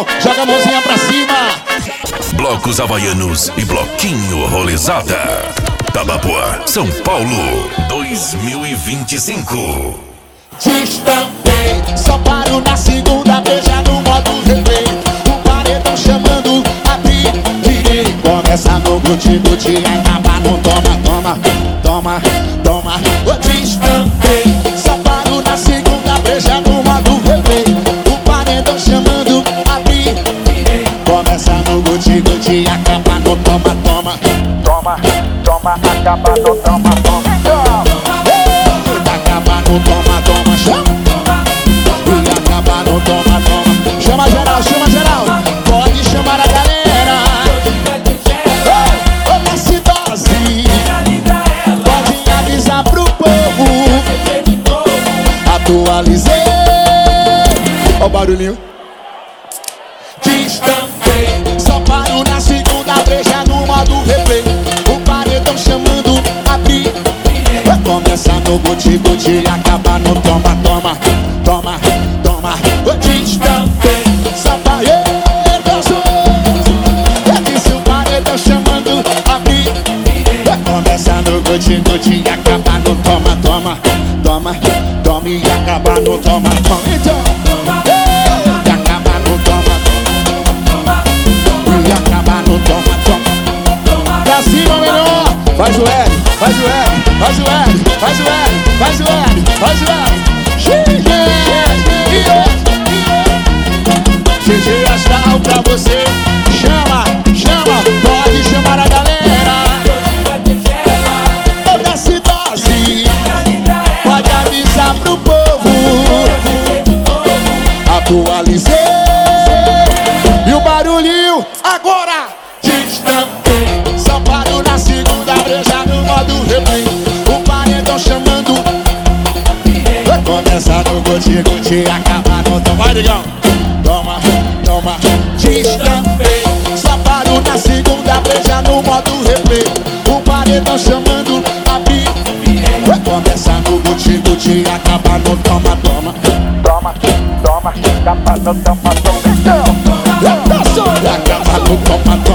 geral, joga a mãozinha pra cima. Blocos havaianos e bloquinho rolezada. Tabapuã, São Paulo, 2025. Destampei, só paro na segunda, beija no modo replay. O paredão chamando, abri, virei. Começa no guti-guti, acaba no toma, toma, toma, toma. O destampei, só paro na segunda, beija no modo replay. O paredão chamando, abri, virei. Começa no guti-guti, acaba no toma, toma, toma, toma, acaba no toma, toma. Acaba no toma, toma, chama. E acaba no toma, toma. Chama geral, chama geral. Pode chamar a galera. Ô, desce dose. Pode avisar pro povo. Atualizei. Ó o barulhinho. Destampei. Só paro na segunda, beija no modo replay. O paredão chamando, abri. Começa no guti-guti, acaba no toma, toma, toma, toma. O destampei, só paredão. Eu disse o paredão chamando, abri. Começa no guti-guti, acaba no toma, toma, toma, toma. E acaba no toma, toma. Então, e acaba no toma, toma. E acaba no toma, toma. Pra cima, melhor. Faz o L, faz o L, faz o L, faz o L, faz o L, faz o L. GG Astral pra você. Chama, chama, pode chamar a galera. Toda essa dose, pode avisar pro povo. Atualizei. E o barulhinho agora. Destampei, só paro na segunda, breja no modo replay. O paredão chamando. Começa no guti-guti, acaba no toma. Vai, digão. Toma, toma. Destampei, só paro na segunda, breja no modo replay. O paredão chamando, abri. Começa no guti-guti, acaba no toma, toma. Toma, toma, acaba no toma, toma. Acaba no toma, toma.